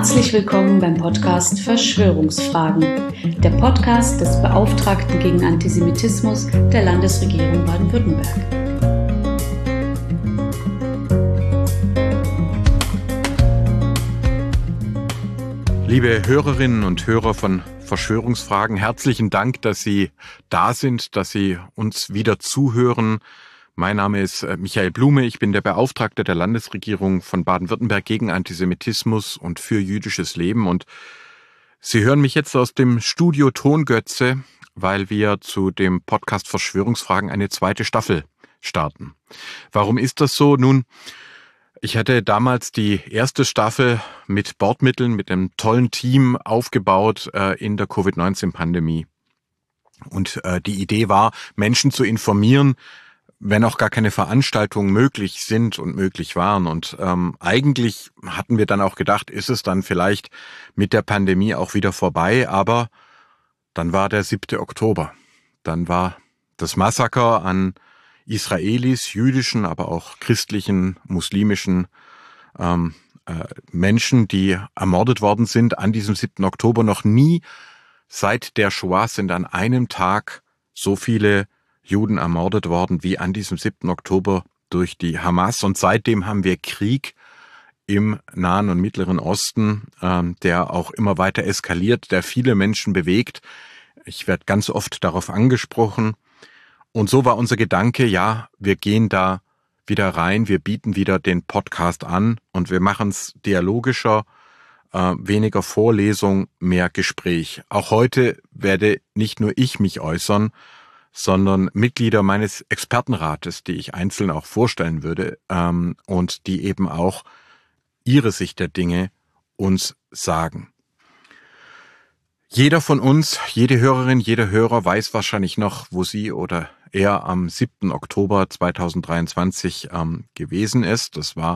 Herzlich willkommen beim Podcast Verschwörungsfragen, der Podcast des Beauftragten gegen Antisemitismus der Landesregierung Baden-Württemberg. Liebe Hörerinnen und Hörer von Verschwörungsfragen, herzlichen Dank, dass Sie da sind, dass Sie uns wieder zuhören. Mein Name ist Michael Blume, ich bin der Beauftragte der Landesregierung von Baden-Württemberg gegen Antisemitismus und für jüdisches Leben. Und Sie hören mich jetzt aus dem Studio Tongötze, weil wir zu dem Podcast Verschwörungsfragen eine zweite Staffel starten. Warum ist das so? Nun, ich hatte damals die erste Staffel mit Bordmitteln, mit einem tollen Team aufgebaut in der Covid-19-Pandemie. Und die Idee war, Menschen zu informieren, wenn auch gar keine Veranstaltungen möglich sind und möglich waren. Und eigentlich hatten wir dann auch gedacht, ist es dann vielleicht mit der Pandemie auch wieder vorbei. Aber dann war der 7. Oktober. Dann war das Massaker an Israelis, jüdischen, aber auch christlichen, muslimischen Menschen, die ermordet worden sind an diesem 7. Oktober. Noch nie seit der Shoah sind an einem Tag so viele Juden ermordet worden wie an diesem 7. Oktober durch die Hamas. Und seitdem haben wir Krieg im Nahen und Mittleren Osten, der auch immer weiter eskaliert, der viele Menschen bewegt. Ich werde ganz oft darauf angesprochen. Und so war unser Gedanke, ja, wir gehen da wieder rein, wir bieten wieder den Podcast an und wir machen es dialogischer, weniger Vorlesung, mehr Gespräch. Auch heute werde nicht nur ich mich äußern, sondern Mitglieder meines Expertenrates, die ich einzeln auch vorstellen würde und die eben auch ihre Sicht der Dinge uns sagen. Jeder von uns, jede Hörerin, jeder Hörer weiß wahrscheinlich noch, wo sie oder er am 7. Oktober 2023 gewesen ist. Das war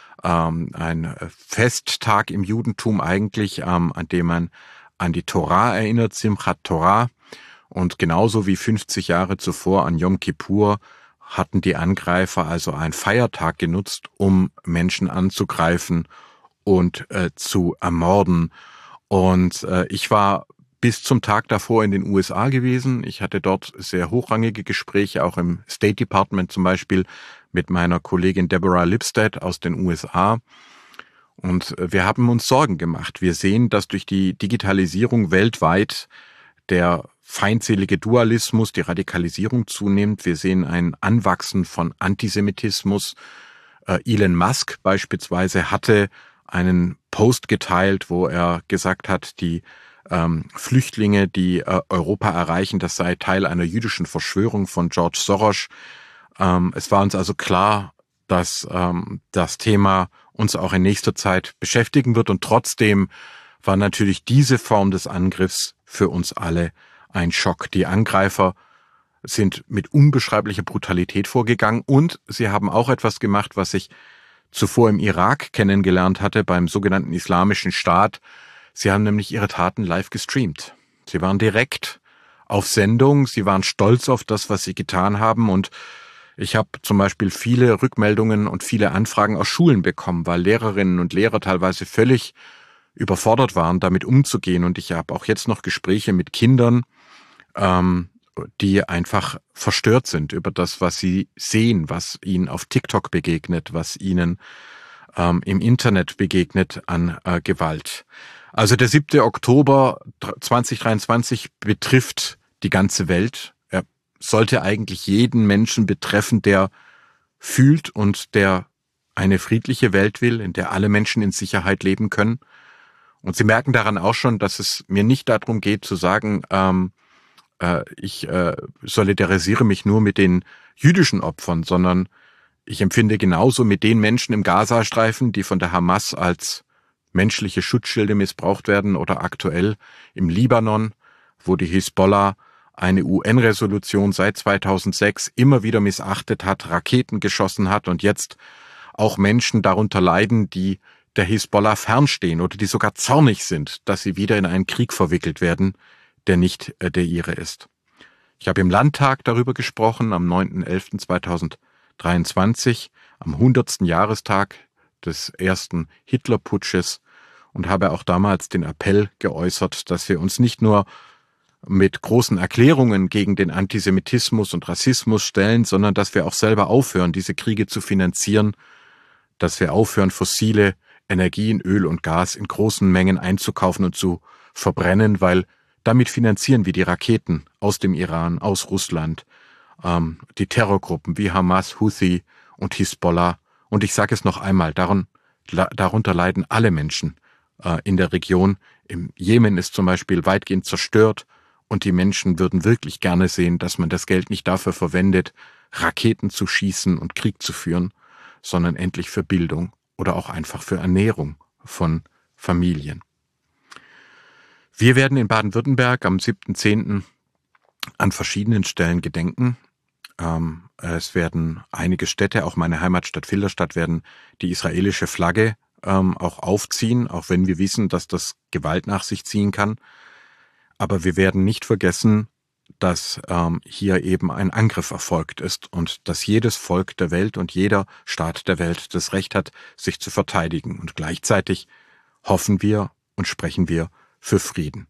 ein Festtag im Judentum eigentlich, an dem man an die Torah erinnert, Simchat Torah. Und genauso wie 50 Jahre zuvor an Yom Kippur hatten die Angreifer also einen Feiertag genutzt, um Menschen anzugreifen und zu ermorden. Und ich war bis zum Tag davor in den USA gewesen. Ich hatte dort sehr hochrangige Gespräche, auch im State Department zum Beispiel, mit meiner Kollegin Deborah Lipstadt aus den USA. Und wir haben uns Sorgen gemacht. Wir sehen, dass durch die Digitalisierung weltweit der feindselige Dualismus, die Radikalisierung zunimmt. Wir sehen ein Anwachsen von Antisemitismus. Elon Musk beispielsweise hatte einen Post geteilt, wo er gesagt hat, die Flüchtlinge, die Europa erreichen, das sei Teil einer jüdischen Verschwörung von George Soros. Es war uns also klar, dass das Thema uns auch in nächster Zeit beschäftigen wird. Und trotzdem war natürlich diese Form des Angriffs für uns alle ein Schock. Die Angreifer sind mit unbeschreiblicher Brutalität vorgegangen und sie haben auch etwas gemacht, was ich zuvor im Irak kennengelernt hatte, beim sogenannten Islamischen Staat. Sie haben nämlich ihre Taten live gestreamt. Sie waren direkt auf Sendung, sie waren stolz auf das, was sie getan haben und ich habe zum Beispiel viele Rückmeldungen und viele Anfragen aus Schulen bekommen, weil Lehrerinnen und Lehrer teilweise völlig überfordert waren, damit umzugehen. Und ich habe auch jetzt noch Gespräche mit Kindern, die einfach verstört sind über das, was sie sehen, was ihnen auf TikTok begegnet, was ihnen im Internet begegnet an Gewalt. Also der 7. Oktober 2023 betrifft die ganze Welt. Er sollte eigentlich jeden Menschen betreffen, der fühlt und der eine friedliche Welt will, in der alle Menschen in Sicherheit leben können. Und Sie merken daran auch schon, dass es mir nicht darum geht zu sagen, ich solidarisiere mich nur mit den jüdischen Opfern, sondern ich empfinde genauso mit den Menschen im Gazastreifen, die von der Hamas als menschliche Schutzschilde missbraucht werden oder aktuell im Libanon, wo die Hisbollah eine UN-Resolution seit 2006 immer wieder missachtet hat, Raketen geschossen hat und jetzt auch Menschen darunter leiden, die der Hisbollah fernstehen oder die sogar zornig sind, dass sie wieder in einen Krieg verwickelt werden, der nicht der ihre ist. Ich habe im Landtag darüber gesprochen, am 9.11.2023, am 100. Jahrestag des ersten Hitlerputsches. und habe auch damals den Appell geäußert, dass wir uns nicht nur mit großen Erklärungen gegen den Antisemitismus und Rassismus stellen, sondern dass wir auch selber aufhören, diese Kriege zu finanzieren, dass wir aufhören, fossile Energien, Öl und Gas in großen Mengen einzukaufen und zu verbrennen, weil damit finanzieren wir die Raketen aus dem Iran, aus Russland, die Terrorgruppen wie Hamas, Houthi und Hisbollah. Und ich sage es noch einmal, darunter leiden alle Menschen in der Region. Im Jemen ist zum Beispiel weitgehend zerstört und die Menschen würden wirklich gerne sehen, dass man das Geld nicht dafür verwendet, Raketen zu schießen und Krieg zu führen, sondern endlich für Bildung oder auch einfach für Ernährung von Familien. Wir werden in Baden-Württemberg am 7.10. an verschiedenen Stellen gedenken. Es werden einige Städte, auch meine Heimatstadt Filderstadt, werden die israelische Flagge auch aufziehen, auch wenn wir wissen, dass das Gewalt nach sich ziehen kann. Aber wir werden nicht vergessen, dass hier eben ein Angriff erfolgt ist und dass jedes Volk der Welt und jeder Staat der Welt das Recht hat, sich zu verteidigen. Und gleichzeitig hoffen wir und sprechen wir für Frieden.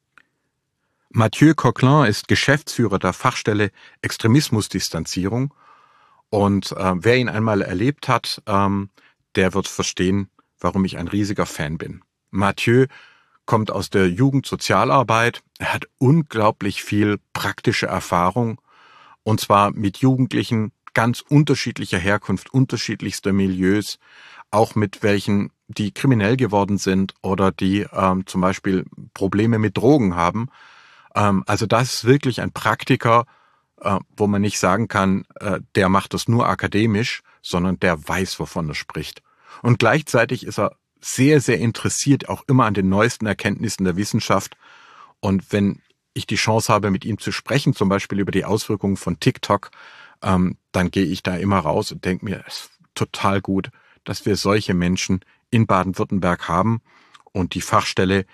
Mathieu Coquelin ist Geschäftsführer der Fachstelle Extremismusdistanzierung und wer ihn einmal erlebt hat, der wird verstehen, warum ich ein riesiger Fan bin. Mathieu kommt aus der Jugendsozialarbeit, er hat unglaublich viel praktische Erfahrung und zwar mit Jugendlichen ganz unterschiedlicher Herkunft, unterschiedlichster Milieus, auch mit welchen, die kriminell geworden sind oder die zum Beispiel Probleme mit Drogen haben. Also das ist wirklich ein Praktiker, wo man nicht sagen kann, der macht das nur akademisch, sondern der weiß, wovon er spricht. Und gleichzeitig ist er sehr, sehr interessiert, auch immer an den neuesten Erkenntnissen der Wissenschaft. Und wenn ich die Chance habe, mit ihm zu sprechen, zum Beispiel über die Auswirkungen von TikTok, dann gehe ich da immer raus und denke mir, es ist total gut, dass wir solche Menschen in Baden-Württemberg haben. Und die Fachstelle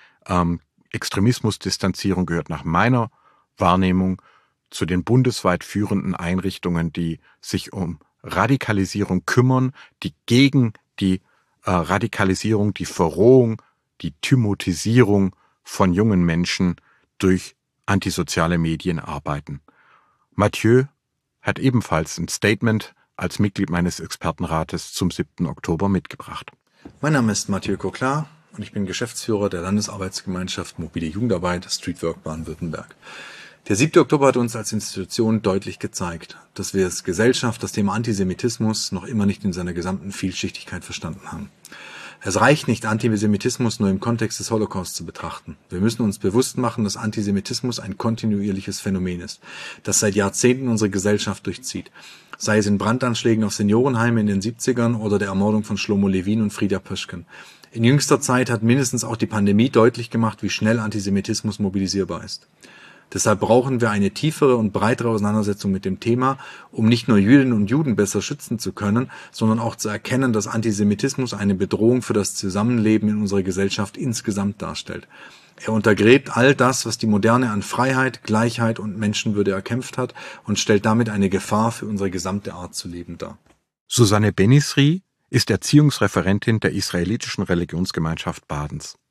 Extremismusdistanzierung gehört nach meiner Wahrnehmung zu den bundesweit führenden Einrichtungen, die sich um Radikalisierung kümmern, die gegen die Radikalisierung, die Verrohung, die Thymotisierung von jungen Menschen durch antisoziale Medien arbeiten. Mathieu hat ebenfalls ein Statement als Mitglied meines Expertenrates zum 7. Oktober mitgebracht. Mein Name ist Mathieu Coquelin und ich bin Geschäftsführer der Landesarbeitsgemeinschaft Mobile Jugendarbeit Streetwork Baden-Württemberg. Der 7. Oktober hat uns als Institution deutlich gezeigt, dass wir als Gesellschaft das Thema Antisemitismus noch immer nicht in seiner gesamten Vielschichtigkeit verstanden haben. Es reicht nicht, Antisemitismus nur im Kontext des Holocaust zu betrachten. Wir müssen uns bewusst machen, dass Antisemitismus ein kontinuierliches Phänomen ist, das seit Jahrzehnten unsere Gesellschaft durchzieht. Sei es in Brandanschlägen auf Seniorenheime in den 70ern oder der Ermordung von Shlomo Levin und Frieda Pöschken. In jüngster Zeit hat mindestens auch die Pandemie deutlich gemacht, wie schnell Antisemitismus mobilisierbar ist. Deshalb brauchen wir eine tiefere und breitere Auseinandersetzung mit dem Thema, um nicht nur Jüdinnen und Juden besser schützen zu können, sondern auch zu erkennen, dass Antisemitismus eine Bedrohung für das Zusammenleben in unserer Gesellschaft insgesamt darstellt. Er untergräbt all das, was die Moderne an Freiheit, Gleichheit und Menschenwürde erkämpft hat und stellt damit eine Gefahr für unsere gesamte Art zu leben dar. Susanne Benisri ist Erziehungsreferentin der israelitischen Religionsgemeinschaft Badens.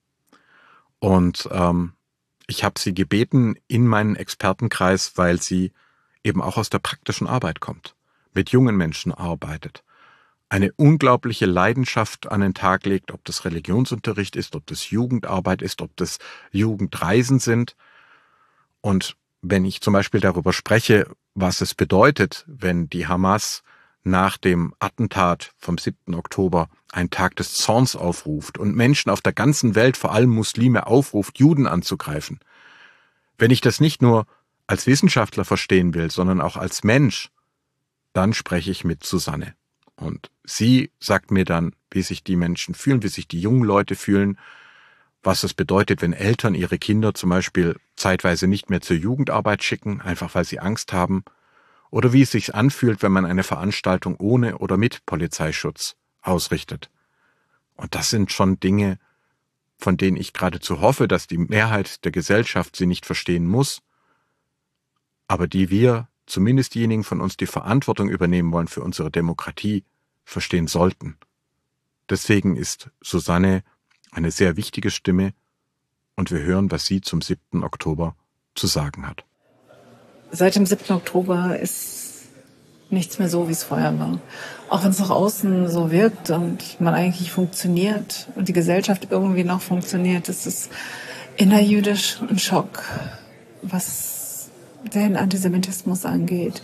Und ich habe sie gebeten in meinen Expertenkreis, weil sie eben auch aus der praktischen Arbeit kommt, mit jungen Menschen arbeitet, eine unglaubliche Leidenschaft an den Tag legt, ob das Religionsunterricht ist, ob das Jugendarbeit ist, ob das Jugendreisen sind. Und wenn ich zum Beispiel darüber spreche, was es bedeutet, wenn die Hamas nach dem Attentat vom 7. Oktober einen Tag des Zorns aufruft und Menschen auf der ganzen Welt, vor allem Muslime, aufruft, Juden anzugreifen. Wenn ich das nicht nur als Wissenschaftler verstehen will, sondern auch als Mensch, dann spreche ich mit Susanne. Und sie sagt mir dann, wie sich die Menschen fühlen, wie sich die jungen Leute fühlen, was es bedeutet, wenn Eltern ihre Kinder zum Beispiel zeitweise nicht mehr zur Jugendarbeit schicken, einfach weil sie Angst haben, oder wie es sich anfühlt, wenn man eine Veranstaltung ohne oder mit Polizeischutz ausrichtet. Und das sind schon Dinge, von denen ich geradezu hoffe, dass die Mehrheit der Gesellschaft sie nicht verstehen muss, aber die wir, zumindest diejenigen von uns, die Verantwortung übernehmen wollen für unsere Demokratie, verstehen sollten. Deswegen ist Susanne eine sehr wichtige Stimme, und wir hören, was sie zum 7. Oktober zu sagen hat. Seit dem 7. Oktober ist nichts mehr so, wie es vorher war. Auch wenn es nach außen so wirkt und man eigentlich funktioniert und die Gesellschaft irgendwie noch funktioniert, ist es innerjüdisch ein Schock, was den Antisemitismus angeht.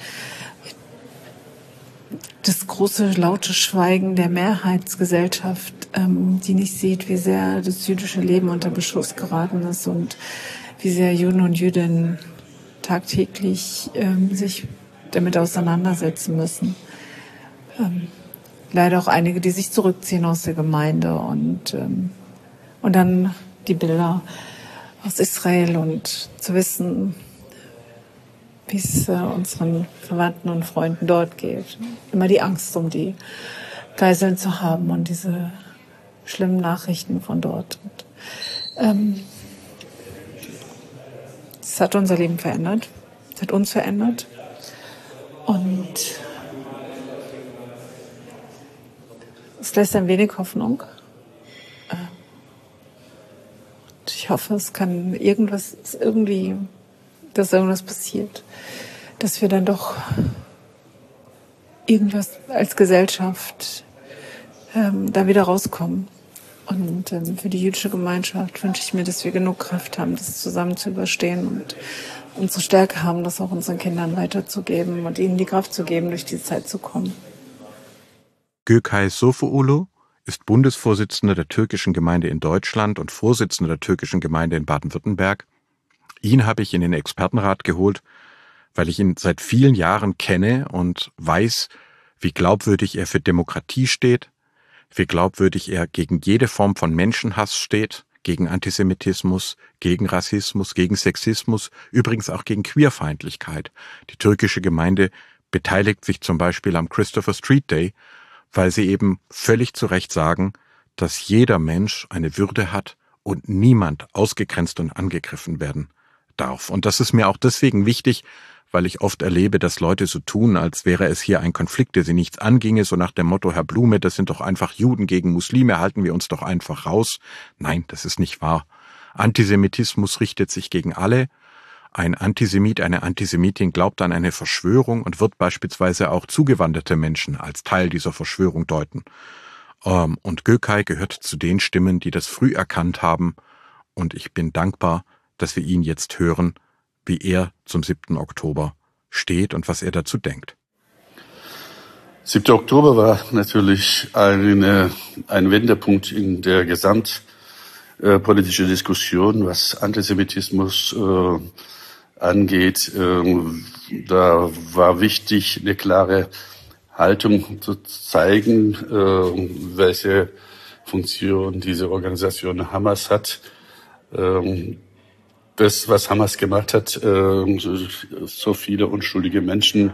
Das große, laute Schweigen der Mehrheitsgesellschaft, die nicht sieht, wie sehr das jüdische Leben unter Beschuss geraten ist und wie sehr Juden und Jüdinnen tagtäglich sich damit auseinandersetzen müssen. Leider auch einige, die sich zurückziehen aus der Gemeinde und dann die Bilder aus Israel und zu wissen, wie es unseren Verwandten und Freunden dort geht. Immer die Angst, um die Geiseln zu haben und diese schlimmen Nachrichten von dort. Es hat unser Leben verändert. Es hat uns verändert. Und es lässt ein wenig Hoffnung. Ich hoffe, es kann dass irgendwas passiert. Dass wir dann doch irgendwas als Gesellschaft da wieder rauskommen. Und für die jüdische Gemeinschaft wünsche ich mir, dass wir genug Kraft haben, das zusammen zu überstehen und unsere Stärke haben, das auch unseren Kindern weiterzugeben und ihnen die Kraft zu geben, durch die Zeit zu kommen. Gökay Sofuoğlu ist Bundesvorsitzender der türkischen Gemeinde in Deutschland und Vorsitzender der türkischen Gemeinde in Baden-Württemberg. Ihn habe ich in den Expertenrat geholt, weil ich ihn seit vielen Jahren kenne und weiß, wie glaubwürdig er für Demokratie steht, wie glaubwürdig er gegen jede Form von Menschenhass steht, gegen Antisemitismus, gegen Rassismus, gegen Sexismus, übrigens auch gegen Queerfeindlichkeit. Die türkische Gemeinde beteiligt sich zum Beispiel am Christopher Street Day, weil sie eben völlig zu Recht sagen, dass jeder Mensch eine Würde hat und niemand ausgegrenzt und angegriffen werden darf. Und das ist mir auch deswegen wichtig, weil ich oft erlebe, dass Leute so tun, als wäre es hier ein Konflikt, der sie nichts anginge, so nach dem Motto, Herr Blume, das sind doch einfach Juden gegen Muslime, halten wir uns doch einfach raus. Nein, das ist nicht wahr. Antisemitismus richtet sich gegen alle. Ein Antisemit, eine Antisemitin glaubt an eine Verschwörung und wird beispielsweise auch zugewanderte Menschen als Teil dieser Verschwörung deuten. Und Gökay gehört zu den Stimmen, die das früh erkannt haben. Und ich bin dankbar, dass wir ihn jetzt hören, wie er zum 7. Oktober steht und was er dazu denkt. 7. Oktober war natürlich ein Wendepunkt in der gesamtpolitischen Diskussion, was Antisemitismus angeht. Da war wichtig, eine klare Haltung zu zeigen, welche Funktion diese Organisation Hamas hat. Das, was Hamas gemacht hat, so viele unschuldige Menschen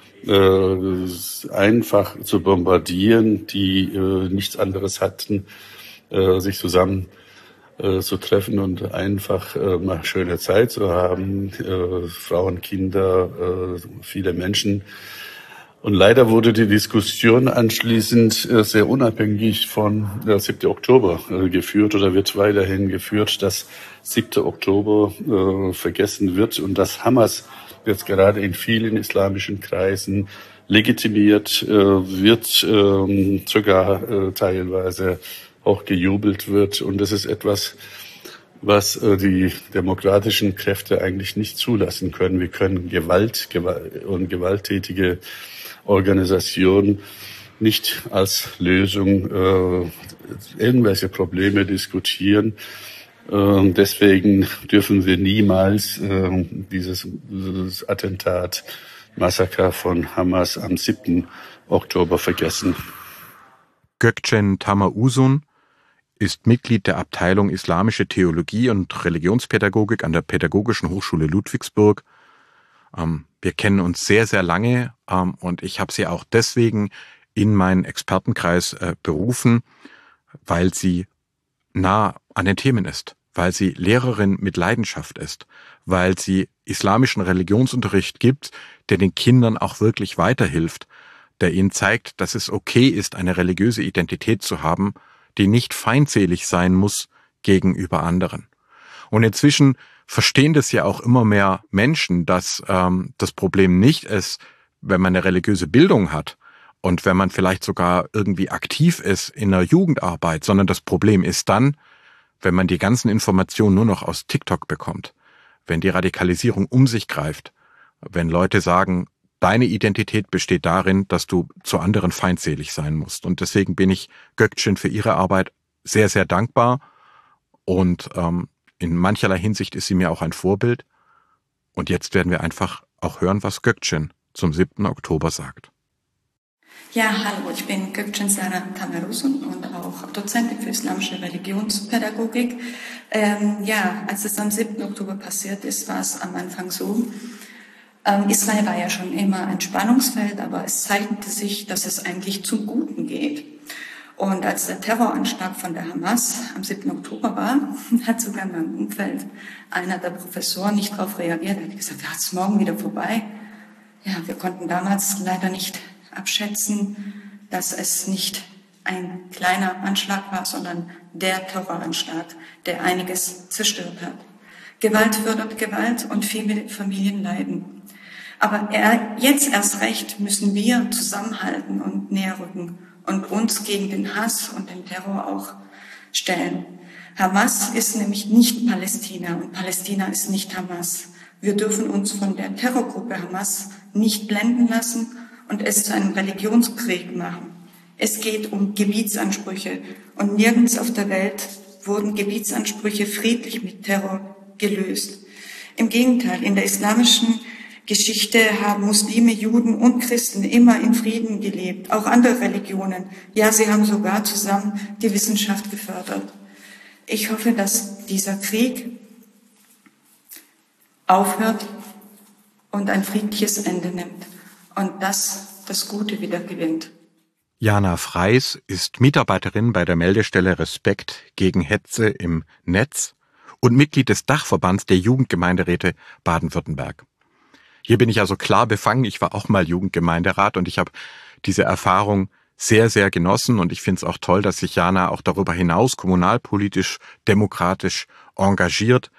einfach zu bombardieren, die nichts anderes hatten, sich zusammen zu treffen und einfach mal schöne Zeit zu haben, Frauen, Kinder, viele Menschen. Und leider wurde die Diskussion anschließend sehr unabhängig von der 7. Oktober geführt oder wird weiterhin geführt, dass 7. Oktober vergessen wird und dass Hamas jetzt gerade in vielen islamischen Kreisen legitimiert wird, sogar teilweise auch gejubelt wird. Und das ist etwas, was die demokratischen Kräfte eigentlich nicht zulassen können. Wir können Gewalt und gewalttätige Organisation nicht als Lösung irgendwelche Probleme diskutieren. Deswegen dürfen wir niemals dieses Attentat, Massaker von Hamas am 7. Oktober vergessen. Gökçen Tamauzun ist Mitglied der Abteilung Islamische Theologie und Religionspädagogik an der Pädagogischen Hochschule Ludwigsburg. Wir kennen uns sehr, sehr lange und ich habe sie auch deswegen in meinen Expertenkreis berufen, weil sie nah an den Themen ist, weil sie Lehrerin mit Leidenschaft ist, weil sie islamischen Religionsunterricht gibt, der den Kindern auch wirklich weiterhilft, der ihnen zeigt, dass es okay ist, eine religiöse Identität zu haben, die nicht feindselig sein muss gegenüber anderen. Und inzwischen verstehen das ja auch immer mehr Menschen, dass das Problem nicht ist, wenn man eine religiöse Bildung hat und wenn man vielleicht sogar irgendwie aktiv ist in der Jugendarbeit, sondern das Problem ist dann, wenn man die ganzen Informationen nur noch aus TikTok bekommt, wenn die Radikalisierung um sich greift, wenn Leute sagen, deine Identität besteht darin, dass du zu anderen feindselig sein musst. Und deswegen bin ich Gökçen für ihre Arbeit sehr, sehr dankbar. Und in mancherlei Hinsicht ist sie mir auch ein Vorbild. Und jetzt werden wir einfach auch hören, was Gökçen zum 7. Oktober sagt. Ja, hallo, ich bin Gökçen Sara Tamerusun und auch Dozentin für islamische Religionspädagogik. Als es am 7. Oktober passiert ist, war es am Anfang so, Israel war ja schon immer ein Spannungsfeld, aber es zeigte sich, dass es eigentlich zum Guten geht. Und als der Terroranschlag von der Hamas am 7. Oktober war, hat sogar in meinem Umfeld einer der Professoren nicht darauf reagiert. Er hat gesagt, ja, es ist morgen wieder vorbei. Ja, wir konnten damals leider nicht abschätzen, dass es nicht ein kleiner Anschlag war, sondern der Terroranschlag, der einiges zerstört hat. Gewalt fördert Gewalt und viele Familien leiden. Aber jetzt erst recht müssen wir zusammenhalten und näher rücken und uns gegen den Hass und den Terror auch stellen. Hamas ist nämlich nicht Palästina und Palästina ist nicht Hamas. Wir dürfen uns von der Terrorgruppe Hamas nicht blenden lassen und es zu einem Religionskrieg machen. Es geht um Gebietsansprüche und nirgends auf der Welt wurden Gebietsansprüche friedlich mit Terror gelöst. Im Gegenteil, in der islamischen Geschichte haben Muslime, Juden und Christen immer in Frieden gelebt, auch andere Religionen. Ja, sie haben sogar zusammen die Wissenschaft gefördert. Ich hoffe, dass dieser Krieg aufhört und ein friedliches Ende nimmt und dass das Gute wieder gewinnt. Jana Freis ist Mitarbeiterin bei der Meldestelle Respekt gegen Hetze im Netz und Mitglied des Dachverbands der Jugendgemeinderäte Baden-Württemberg. Hier bin ich also klar befangen. Ich war auch mal Jugendgemeinderat und ich habe diese Erfahrung sehr, sehr genossen. Und ich finde es auch toll, dass sich Jana auch darüber hinaus kommunalpolitisch, demokratisch engagiert.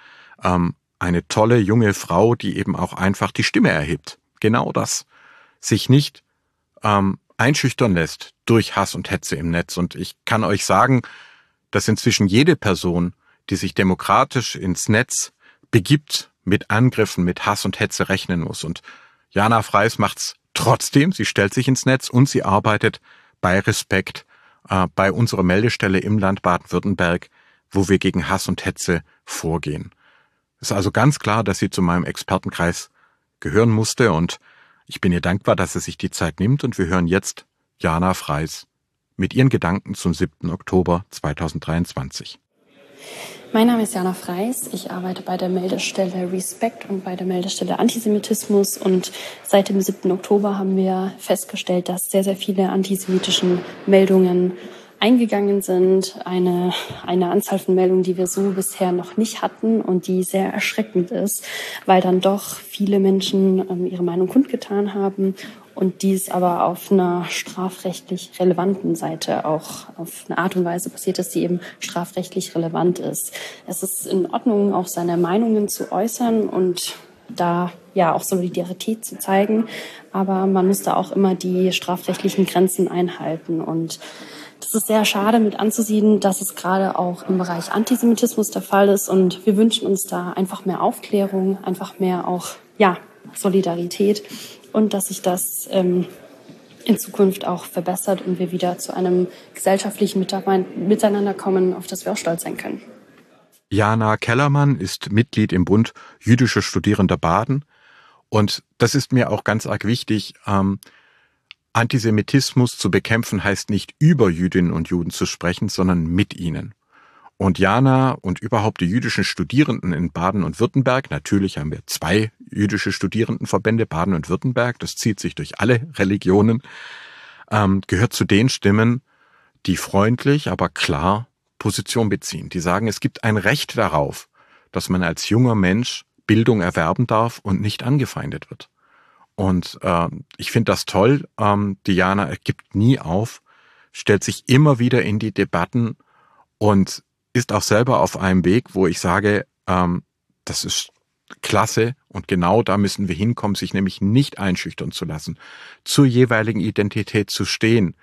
Eine tolle junge Frau, die eben auch einfach die Stimme erhebt. Genau das. Sich nicht einschüchtern lässt durch Hass und Hetze im Netz. Und ich kann euch sagen, dass inzwischen jede Person, die sich demokratisch ins Netz begibt, mit Angriffen, mit Hass und Hetze rechnen muss. Und Jana Freis macht's trotzdem. Sie stellt sich ins Netz und sie arbeitet bei Respekt, bei unserer Meldestelle im Land Baden-Württemberg, wo wir gegen Hass und Hetze vorgehen. Es ist also ganz klar, dass sie zu meinem Expertenkreis gehören musste und ich bin ihr dankbar, dass sie sich die Zeit nimmt und wir hören jetzt Jana Freis mit ihren Gedanken zum 7. Oktober 2023. Mein Name ist Jana Freis. Ich arbeite bei der Meldestelle Respekt und bei der Meldestelle Antisemitismus. Und seit dem 7. Oktober haben wir festgestellt, dass sehr, sehr viele antisemitische Meldungen eingegangen sind. Eine Anzahl von Meldungen, die wir so bisher noch nicht hatten und die sehr erschreckend ist, weil dann doch viele Menschen ihre Meinung kundgetan haben und dies aber auf einer strafrechtlich relevanten Seite auch auf eine Art und Weise passiert ist, die eben strafrechtlich relevant ist. Es ist in Ordnung, auch seine Meinungen zu äußern und da ja auch Solidarität zu zeigen, aber man muss da auch immer die strafrechtlichen Grenzen einhalten und das ist sehr schade mit anzusehen, dass es gerade auch im Bereich Antisemitismus der Fall ist und wir wünschen uns da einfach mehr Aufklärung, einfach mehr auch Solidarität und dass sich das in Zukunft auch verbessert und wir wieder zu einem gesellschaftlichen Miteinander kommen, auf das wir auch stolz sein können. Jana Kellermann ist Mitglied im Bund Jüdische Studierende Baden und das ist mir auch ganz arg wichtig. Antisemitismus zu bekämpfen heißt nicht über Jüdinnen und Juden zu sprechen, sondern mit ihnen. Und Jana und überhaupt die jüdischen Studierenden in Baden und Württemberg, natürlich haben wir 2 jüdische Studierendenverbände, Baden und Württemberg, das zieht sich durch alle Religionen, gehört zu den Stimmen, die freundlich, aber klar Position beziehen. Die sagen, es gibt ein Recht darauf, dass man als junger Mensch Bildung erwerben darf und nicht angefeindet wird. Und ich finde das toll. Diana gibt nie auf, stellt sich immer wieder in die Debatten und ist auch selber auf einem Weg, wo ich sage, das ist klasse und genau da müssen wir hinkommen, sich nämlich nicht einschüchtern zu lassen, zur jeweiligen Identität zu stehen,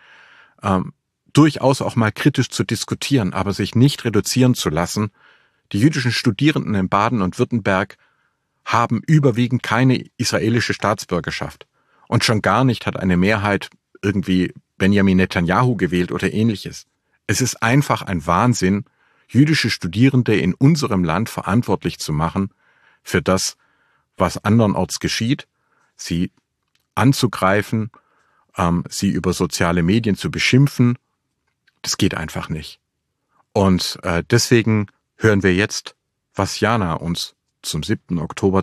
durchaus auch mal kritisch zu diskutieren, aber sich nicht reduzieren zu lassen. Die jüdischen Studierenden in Baden und Württemberg haben überwiegend keine israelische Staatsbürgerschaft. Und schon gar nicht hat eine Mehrheit irgendwie Benjamin Netanyahu gewählt oder ähnliches. Es ist einfach ein Wahnsinn, jüdische Studierende in unserem Land verantwortlich zu machen für das, was andernorts geschieht, sie anzugreifen, sie über soziale Medien zu beschimpfen. Das geht einfach nicht. Und deswegen hören wir jetzt, was Jana uns zum 7. Oktober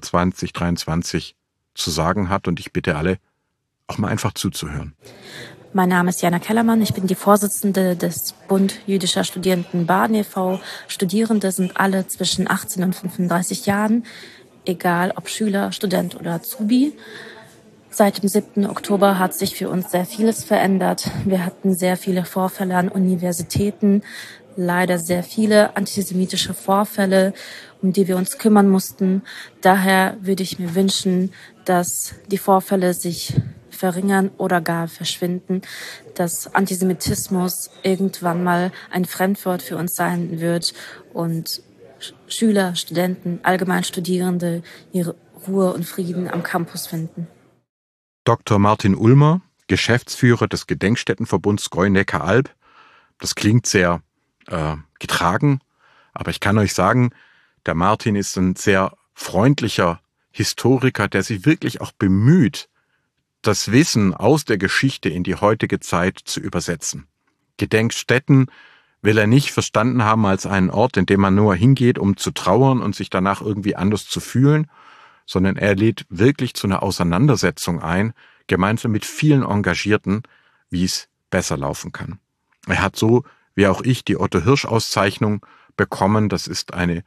2023 zu sagen hat. Und ich bitte alle, auch mal einfach zuzuhören. Mein Name ist Jana Kellermann, ich bin die Vorsitzende des Bund Jüdischer Studierenden Baden e.V. Studierende sind alle zwischen 18 und 35 Jahren, egal ob Schüler, Student oder Azubi. Seit dem 7. Oktober hat sich für uns sehr vieles verändert. Wir hatten sehr viele Vorfälle an Universitäten, leider sehr viele antisemitische Vorfälle, um die wir uns kümmern mussten. Daher würde ich mir wünschen, dass die Vorfälle sich verringern oder gar verschwinden, dass Antisemitismus irgendwann mal ein Fremdwort für uns sein wird und Schüler, Studenten, allgemein Studierende ihre Ruhe und Frieden am Campus finden. Dr. Martin Ulmer, Geschäftsführer des Gedenkstättenverbunds Gäu-Neckar-Alb. Das klingt sehr getragen, aber ich kann euch sagen, der Martin ist ein sehr freundlicher Historiker, der sich wirklich auch bemüht, das Wissen aus der Geschichte in die heutige Zeit zu übersetzen. Gedenkstätten will er nicht verstanden haben als einen Ort, in dem man nur hingeht, um zu trauern und sich danach irgendwie anders zu fühlen, sondern er lädt wirklich zu einer Auseinandersetzung ein, gemeinsam mit vielen Engagierten, wie es besser laufen kann. Er hat so, wie auch ich, die Otto-Hirsch-Auszeichnung bekommen. Das ist eine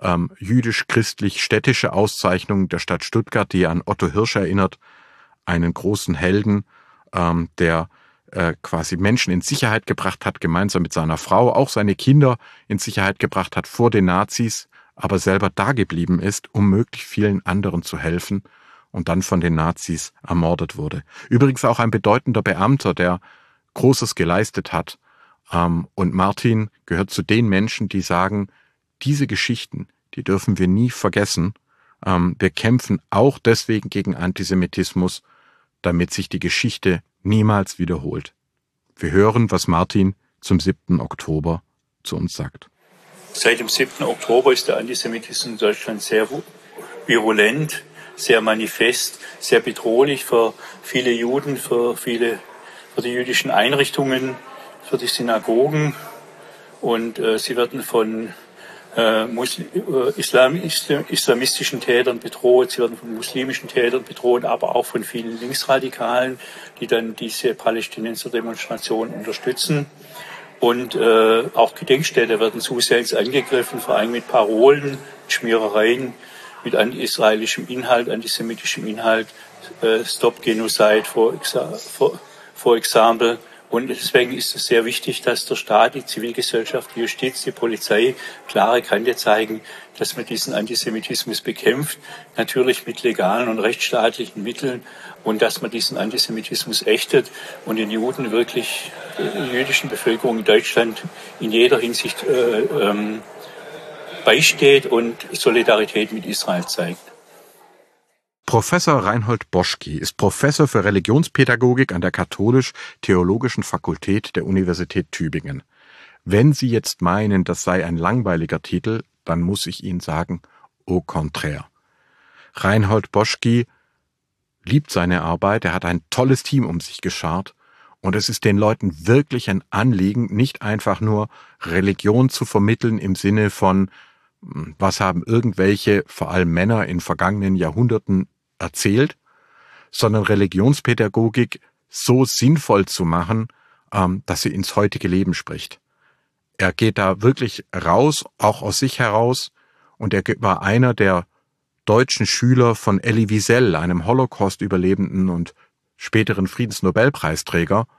jüdisch-christlich-städtische Auszeichnung der Stadt Stuttgart, die an Otto Hirsch erinnert, einen großen Helden, der quasi Menschen in Sicherheit gebracht hat, gemeinsam mit seiner Frau, auch seine Kinder in Sicherheit gebracht hat vor den Nazis, aber selber dageblieben ist, um möglichst vielen anderen zu helfen und dann von den Nazis ermordet wurde. Übrigens auch ein bedeutender Beamter, der Großes geleistet hat. Und Martin gehört zu den Menschen, die sagen, diese Geschichten, die dürfen wir nie vergessen. Wir kämpfen auch deswegen gegen Antisemitismus, damit sich die Geschichte niemals wiederholt. Wir hören, was Martin zum 7. Oktober zu uns sagt. Seit dem 7. Oktober ist der Antisemitismus in Deutschland sehr virulent, sehr manifest, sehr bedrohlich für viele Juden, für die jüdischen Einrichtungen, für die Synagogen. Und sie werden von islamistischen Tätern bedroht, sie werden von muslimischen Tätern bedroht, aber auch von vielen Linksradikalen, die dann diese Palästinenser-Demonstrationen unterstützen. Und auch Gedenkstätte werden zusehends angegriffen, vor allem mit Parolen, Schmierereien, mit anti-israelischem Inhalt, antisemitischem Inhalt, Stop Genocide, for example. Und deswegen ist es sehr wichtig, dass der Staat, die Zivilgesellschaft, die Justiz, die Polizei klare Kante zeigen, dass man diesen Antisemitismus bekämpft, natürlich mit legalen und rechtsstaatlichen Mitteln, und dass man diesen Antisemitismus ächtet und den Juden wirklich, der jüdischen Bevölkerung in Deutschland in jeder Hinsicht beisteht und Solidarität mit Israel zeigt. Professor Reinhold Boschki ist Professor für Religionspädagogik an der Katholisch-Theologischen Fakultät der Universität Tübingen. Wenn Sie jetzt meinen, das sei ein langweiliger Titel, dann muss ich Ihnen sagen, au contraire. Reinhold Boschki liebt seine Arbeit, er hat ein tolles Team um sich geschart und es ist den Leuten wirklich ein Anliegen, nicht einfach nur Religion zu vermitteln im Sinne von, was haben irgendwelche, vor allem Männer in vergangenen Jahrhunderten erzählt, sondern Religionspädagogik so sinnvoll zu machen, dass sie ins heutige Leben spricht. Er geht da wirklich raus, auch aus sich heraus, und er war einer der deutschen Schüler von Elie Wiesel, einem Holocaust-Überlebenden und späteren Friedensnobelpreisträger,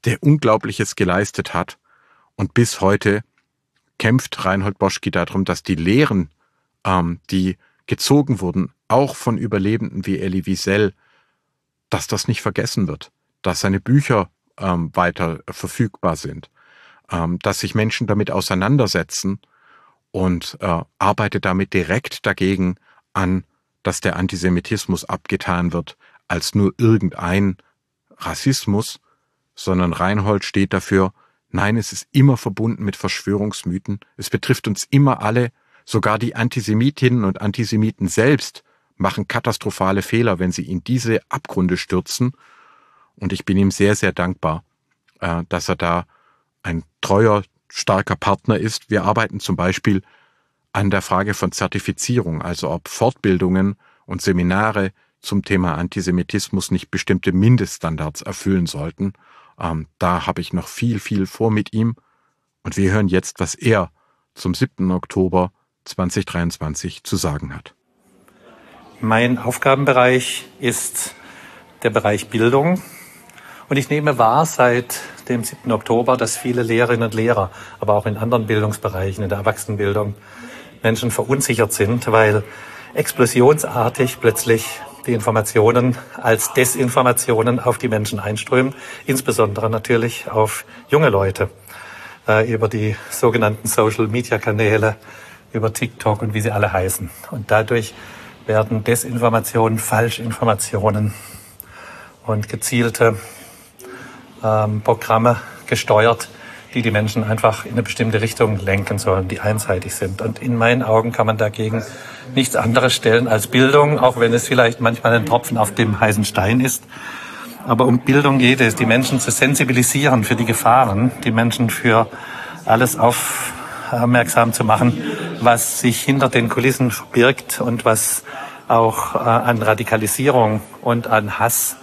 der Unglaubliches geleistet hat. Und bis heute kämpft Reinhold Boschki darum, dass die Lehren, die gezogen wurden, auch von Überlebenden wie Elie Wiesel, dass das nicht vergessen wird, dass seine Bücher weiter verfügbar sind, dass sich Menschen damit auseinandersetzen und arbeite damit direkt dagegen an, dass der Antisemitismus abgetan wird als nur irgendein Rassismus, sondern Reinhold steht dafür, nein, es ist immer verbunden mit Verschwörungsmythen, es betrifft uns immer alle, sogar die Antisemitinnen und Antisemiten selbst machen katastrophale Fehler, wenn sie in diese Abgründe stürzen. Und ich bin ihm sehr, sehr dankbar, dass er da ein treuer, starker Partner ist. Wir arbeiten zum Beispiel an der Frage von Zertifizierung, also ob Fortbildungen und Seminare zum Thema Antisemitismus nicht bestimmte Mindeststandards erfüllen sollten. Da habe ich noch viel, viel vor mit ihm. Und wir hören jetzt, was er zum 7. Oktober 2023 zu sagen hat. Mein Aufgabenbereich ist der Bereich Bildung. Und ich nehme wahr seit dem 7. Oktober, dass viele Lehrerinnen und Lehrer, aber auch in anderen Bildungsbereichen, in der Erwachsenenbildung, Menschen verunsichert sind, weil explosionsartig plötzlich die Informationen als Desinformationen auf die Menschen einströmen, insbesondere natürlich auf junge Leute, über die sogenannten Social-Media-Kanäle, über TikTok und wie sie alle heißen. Und dadurch werden Desinformationen, Falschinformationen und gezielte Programme gesteuert, die Menschen einfach in eine bestimmte Richtung lenken sollen, die einseitig sind. Und in meinen Augen kann man dagegen nichts anderes stellen als Bildung, auch wenn es vielleicht manchmal ein Tropfen auf dem heißen Stein ist. Aber um Bildung geht es, die Menschen zu sensibilisieren für die Gefahren, die Menschen für alles aufmerksam zu machen, was sich hinter den Kulissen verbirgt und was auch an Radikalisierung und an Hass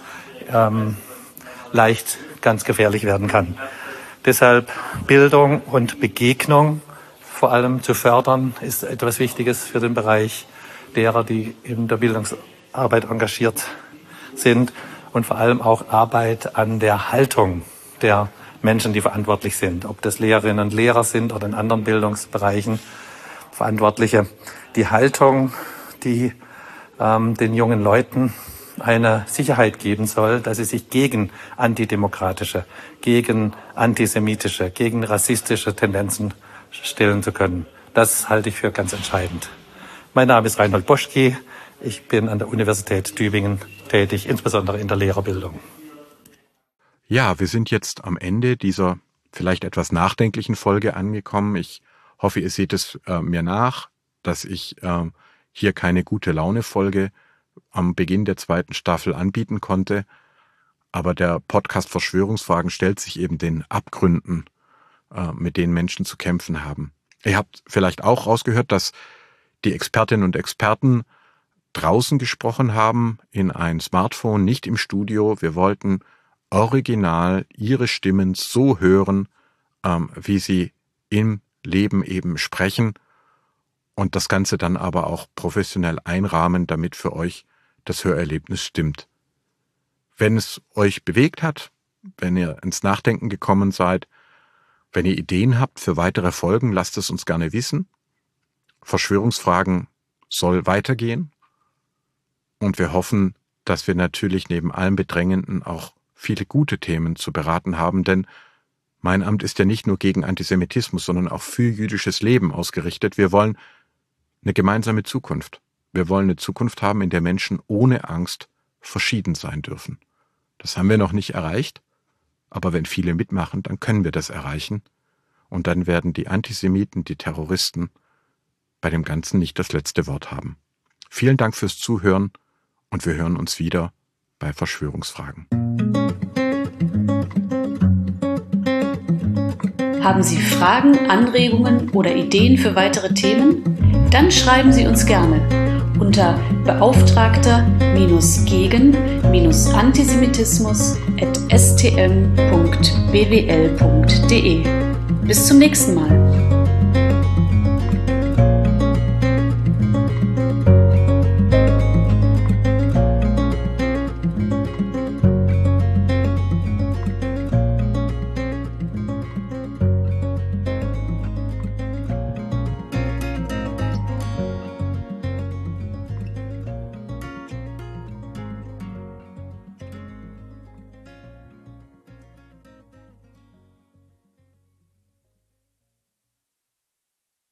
leicht ganz gefährlich werden kann. Deshalb Bildung und Begegnung vor allem zu fördern, ist etwas Wichtiges für den Bereich derer, die in der Bildungsarbeit engagiert sind, und vor allem auch Arbeit an der Haltung der Menschen, die verantwortlich sind, ob das Lehrerinnen und Lehrer sind oder in anderen Bildungsbereichen Verantwortliche. Die Haltung, die den jungen Leuten eine Sicherheit geben soll, dass sie sich gegen antidemokratische, gegen antisemitische, gegen rassistische Tendenzen stellen zu können. Das halte ich für ganz entscheidend. Mein Name ist Reinhold Boschki. Ich bin an der Universität Tübingen tätig, insbesondere in der Lehrerbildung. Ja, wir sind jetzt am Ende dieser vielleicht etwas nachdenklichen Folge angekommen. Ich hoffe, ihr seht es mir nach, dass ich hier keine gute Laune-Folge am Beginn der 2. Staffel anbieten konnte. Aber der Podcast Verschwörungsfragen stellt sich eben den Abgründen, mit denen Menschen zu kämpfen haben. Ihr habt vielleicht auch rausgehört, dass die Expertinnen und Experten draußen gesprochen haben, in ein Smartphone, nicht im Studio. Wir wollten original ihre Stimmen so hören, wie sie im Leben eben sprechen, und das Ganze dann aber auch professionell einrahmen, damit für euch das Hörerlebnis stimmt. Wenn es euch bewegt hat, wenn ihr ins Nachdenken gekommen seid, wenn ihr Ideen habt für weitere Folgen, lasst es uns gerne wissen. Verschwörungsfragen soll weitergehen, und wir hoffen, dass wir natürlich neben allem Bedrängenden auch viele gute Themen zu beraten haben, denn mein Amt ist ja nicht nur gegen Antisemitismus, sondern auch für jüdisches Leben ausgerichtet. Wir wollen eine gemeinsame Zukunft. Wir wollen eine Zukunft haben, in der Menschen ohne Angst verschieden sein dürfen. Das haben wir noch nicht erreicht, aber wenn viele mitmachen, dann können wir das erreichen, und dann werden die Antisemiten, die Terroristen bei dem Ganzen nicht das letzte Wort haben. Vielen Dank fürs Zuhören, und wir hören uns wieder bei Verschwörungsfragen. Haben Sie Fragen, Anregungen oder Ideen für weitere Themen? Dann schreiben Sie uns gerne unter beauftragter-gegen-antisemitismus@stm.bwl.de. Bis zum nächsten Mal.